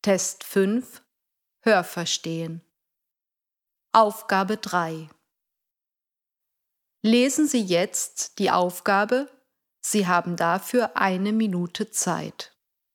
Test 5 Hörverstehen. Aufgabe 3. Lesen Sie jetzt die Aufgabe. Sie haben dafür 1 Minute Zeit.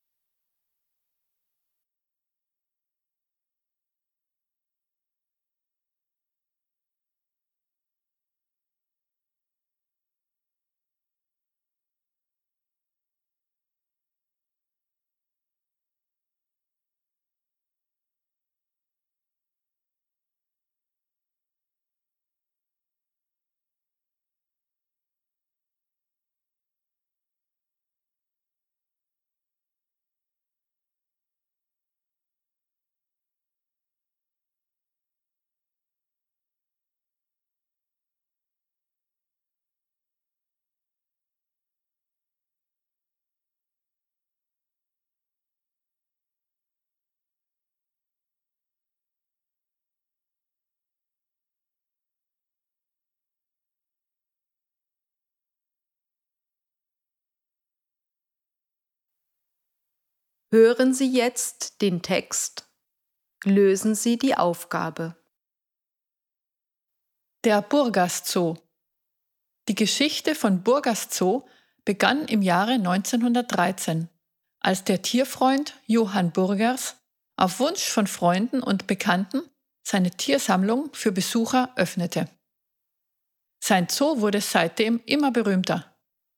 Hören Sie jetzt den Text. Lösen Sie die Aufgabe. Der Burgas Zoo. Die Geschichte von Burgas Zoo begann im Jahre 1913, als der Tierfreund Johann Burgers auf Wunsch von Freunden und Bekannten seine Tiersammlung für Besucher öffnete. Sein Zoo wurde seitdem immer berühmter.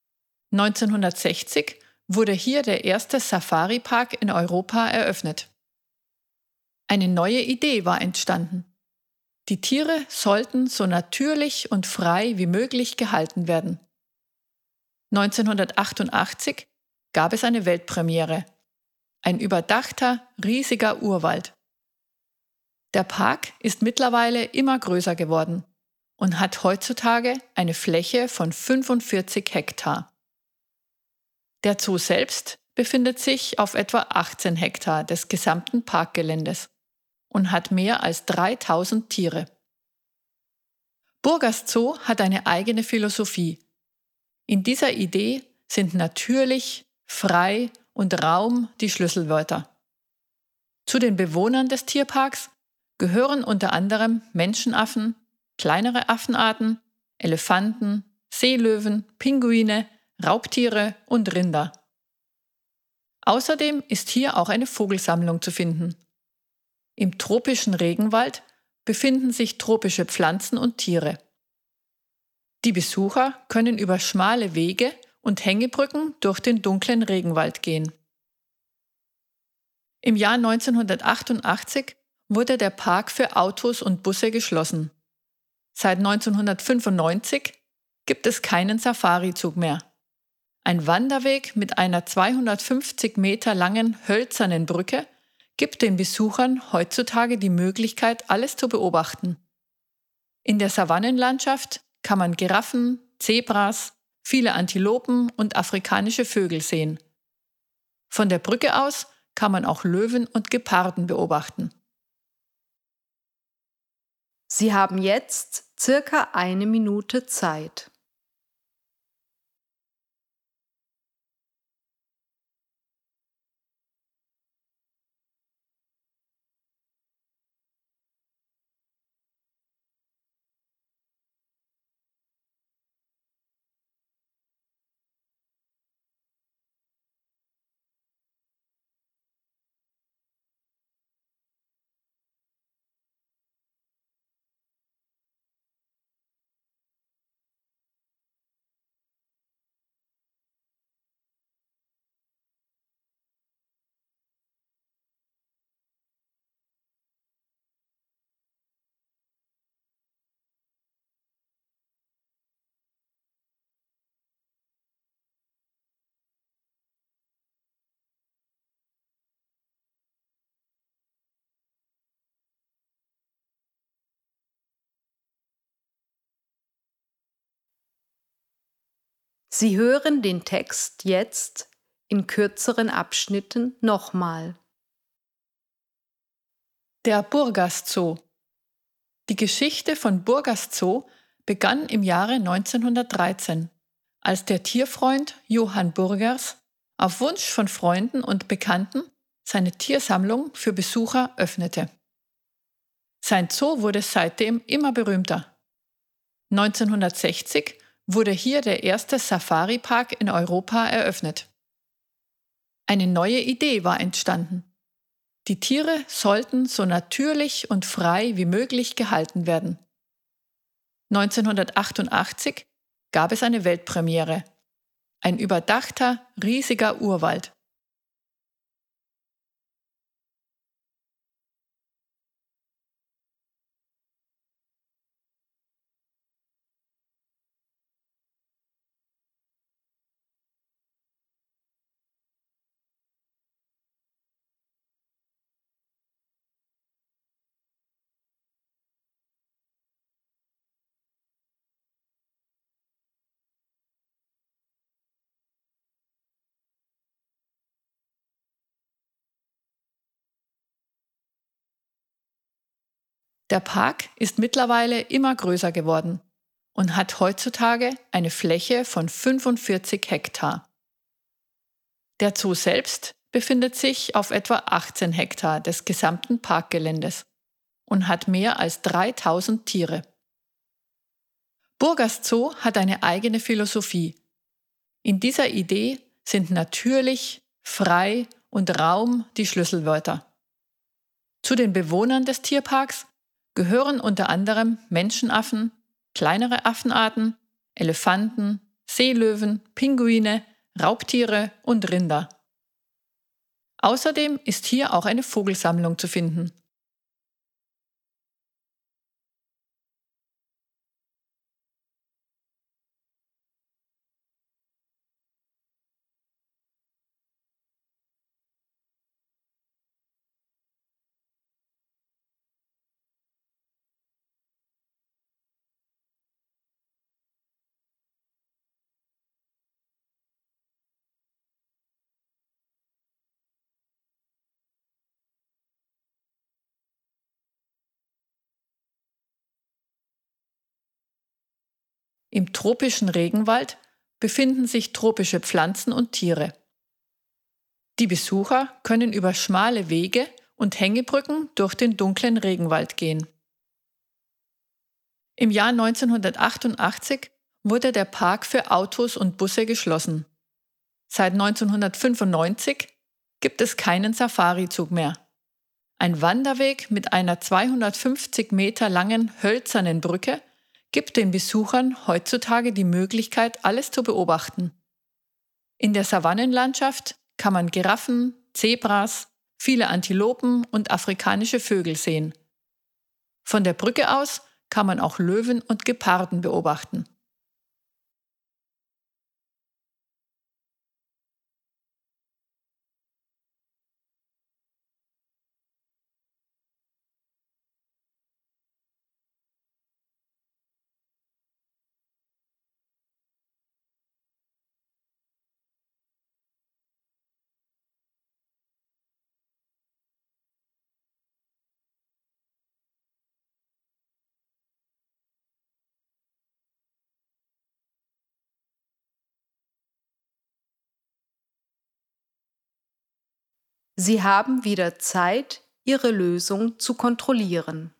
1960 wurde hier der erste Safari-Park in Europa eröffnet. Eine neue Idee war entstanden. Die Tiere sollten so natürlich und frei wie möglich gehalten werden. 1988 gab es eine Weltpremiere. Ein überdachter, riesiger Urwald. Der Park ist mittlerweile immer größer geworden und hat heutzutage eine Fläche von 45 Hektar. Der Zoo selbst befindet sich auf etwa 18 Hektar des gesamten Parkgeländes und hat mehr als 3000 Tiere. Burgas Zoo hat eine eigene Philosophie. In dieser Idee sind natürlich, frei und Raum die Schlüsselwörter. Zu den Bewohnern des Tierparks gehören unter anderem Menschenaffen, kleinere Affenarten, Elefanten, Seelöwen, Pinguine, Raubtiere und Rinder. Außerdem ist hier auch eine Vogelsammlung zu finden. Im tropischen Regenwald befinden sich tropische Pflanzen und Tiere. Die Besucher können über schmale Wege und Hängebrücken durch den dunklen Regenwald gehen. Im Jahr 1988 wurde der Park für Autos und Busse geschlossen. Seit 1995 gibt es keinen Safarizug mehr. Ein Wanderweg mit einer 250 Meter langen hölzernen Brücke gibt den Besuchern heutzutage die Möglichkeit, alles zu beobachten. In der Savannenlandschaft kann man Giraffen, Zebras, viele Antilopen und afrikanische Vögel sehen. Von der Brücke aus kann man auch Löwen und Geparden beobachten. Sie haben jetzt circa 1 Minute Zeit. Sie hören den Text jetzt in kürzeren Abschnitten nochmal. Der Burgas Zoo. Die Geschichte von Burgas Zoo begann im Jahre 1913, als der Tierfreund Johann Burgers auf Wunsch von Freunden und Bekannten seine Tiersammlung für Besucher öffnete. Sein Zoo wurde seitdem immer berühmter. 1960 wurde hier der erste Safari-Park in Europa eröffnet. Eine neue Idee war entstanden. Die Tiere sollten so natürlich und frei wie möglich gehalten werden. 1988 gab es eine Weltpremiere. Ein überdachter, riesiger Urwald. Der Park ist mittlerweile immer größer geworden und hat heutzutage eine Fläche von 45 Hektar. Der Zoo selbst befindet sich auf etwa 18 Hektar des gesamten Parkgeländes und hat mehr als 3000 Tiere. Burgas Zoo hat eine eigene Philosophie. In dieser Idee sind natürlich, frei und Raum die Schlüsselwörter. Zu den Bewohnern des Tierparks gehören unter anderem Menschenaffen, kleinere Affenarten, Elefanten, Seelöwen, Pinguine, Raubtiere und Rinder. Außerdem ist hier auch eine Vogelsammlung zu finden. Im tropischen Regenwald befinden sich tropische Pflanzen und Tiere. Die Besucher können über schmale Wege und Hängebrücken durch den dunklen Regenwald gehen. Im Jahr 1988 wurde der Park für Autos und Busse geschlossen. Seit 1995 gibt es keinen Safarizug mehr. Ein Wanderweg mit einer 250 Meter langen hölzernen Brücke gibt den Besuchern heutzutage die Möglichkeit, alles zu beobachten. In der Savannenlandschaft kann man Giraffen, Zebras, viele Antilopen und afrikanische Vögel sehen. Von der Brücke aus kann man auch Löwen und Geparden beobachten. Sie haben wieder Zeit, Ihre Lösung zu kontrollieren.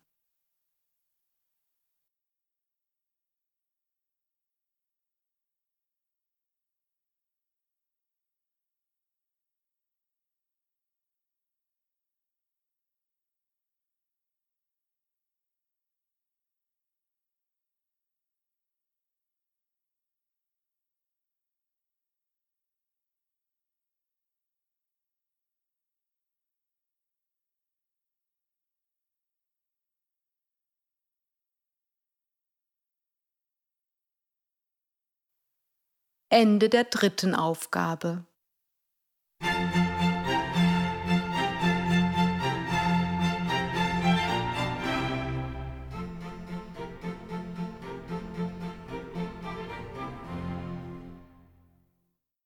Ende der dritten Aufgabe.